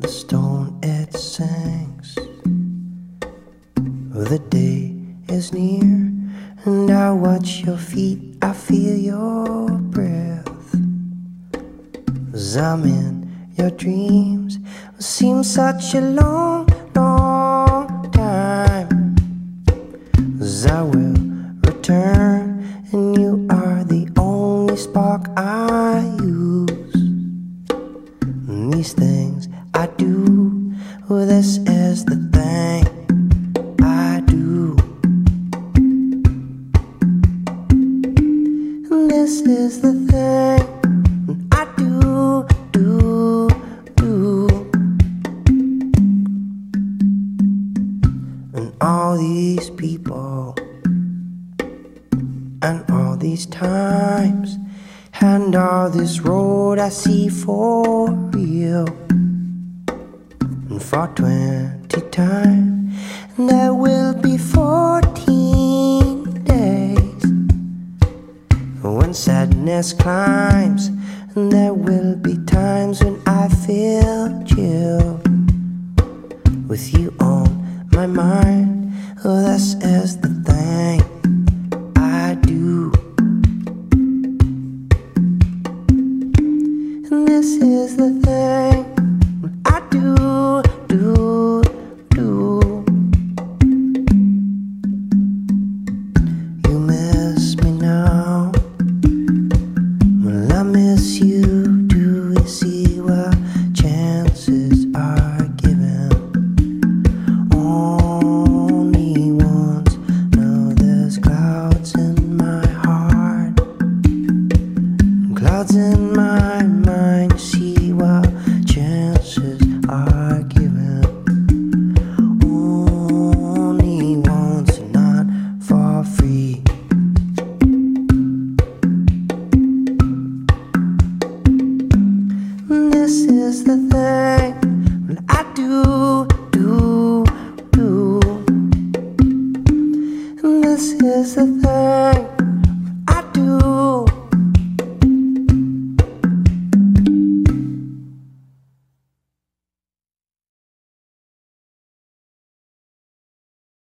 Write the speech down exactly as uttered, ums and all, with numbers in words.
the stone it sinks. The day is near, and I watch your feet, I feel your breath. As I'm in your dreams, it seems such a long, long time. As I will return, and you are the only spark I use. And these things I do, well, this is the thing I do. And this is the thing I do, do, do. And all these people, and all these times, and all this road I see for real. And for twenty times, and there will be fourteen days when sadness climbs, and there will be times when I feel chill. With you on my mind, oh, this is the thing I do. And this is the thing I do, do, do. You miss me now, well, I miss you. Do we see what chances are given? Only once. Now there's clouds in my heart, clouds in my mind. See what chances are given. Only once, and not for free. And this is the thing